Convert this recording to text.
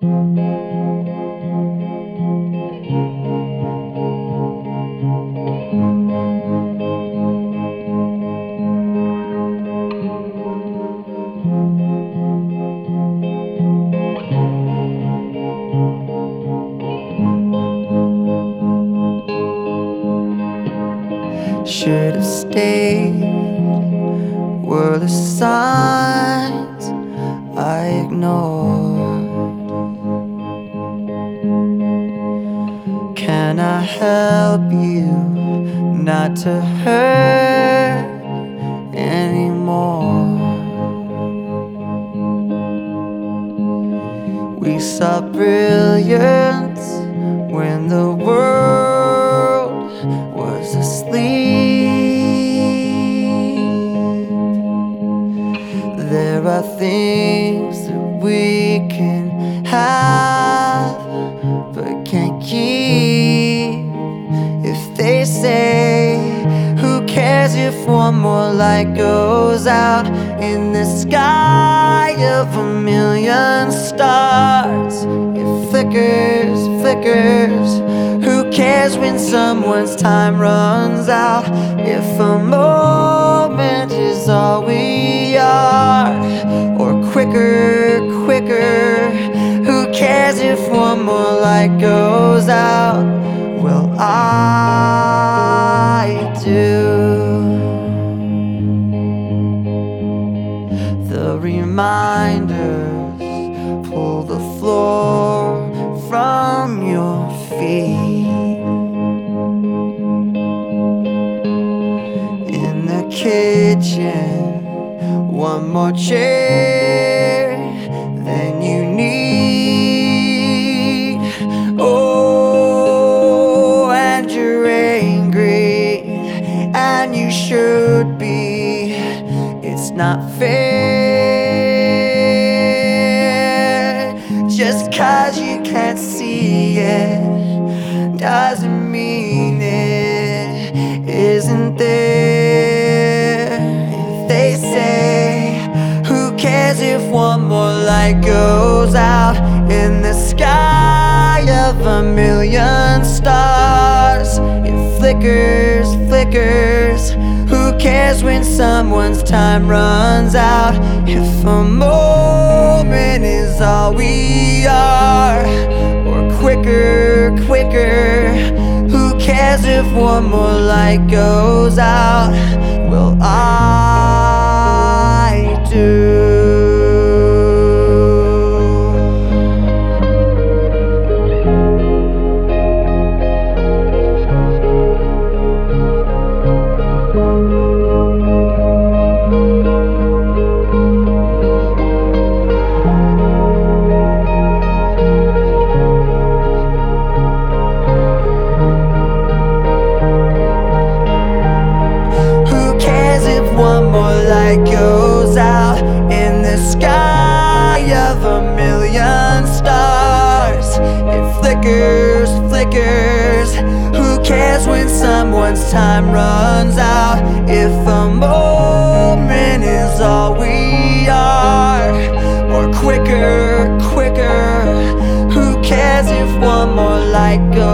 Should have stayed, were the signs I ignored. Can I help you not to hurt anymore? We saw brilliance when the world was asleep. There are things that we can have but can't keep. If they say, who cares if one more light goes out in the sky of a million stars? It flickers, flickers. Who cares when someone's time runs out? If a moment is all we are, or quicker, quicker. Who cares if one more light goes out? Well, I do. The reminders pull the floor from your feet. In the kitchen, one more chair than you need. Oh, and you're angry, and you should be. It's not fair. Just 'cause you can't see it doesn't mean it isn't there. If they say, who cares if one more light goes out in the sky of a million stars? It flickers, flickers. Who cares when someone's time runs out? If a moment is all we are, or quicker, quicker. Who cares if one more light goes out? Well, I do. Light goes out in the sky of a million stars. It flickers, flickers. Who cares when someone's time runs out? If a moment is all we are, or quicker, quicker. Who cares if one more light goes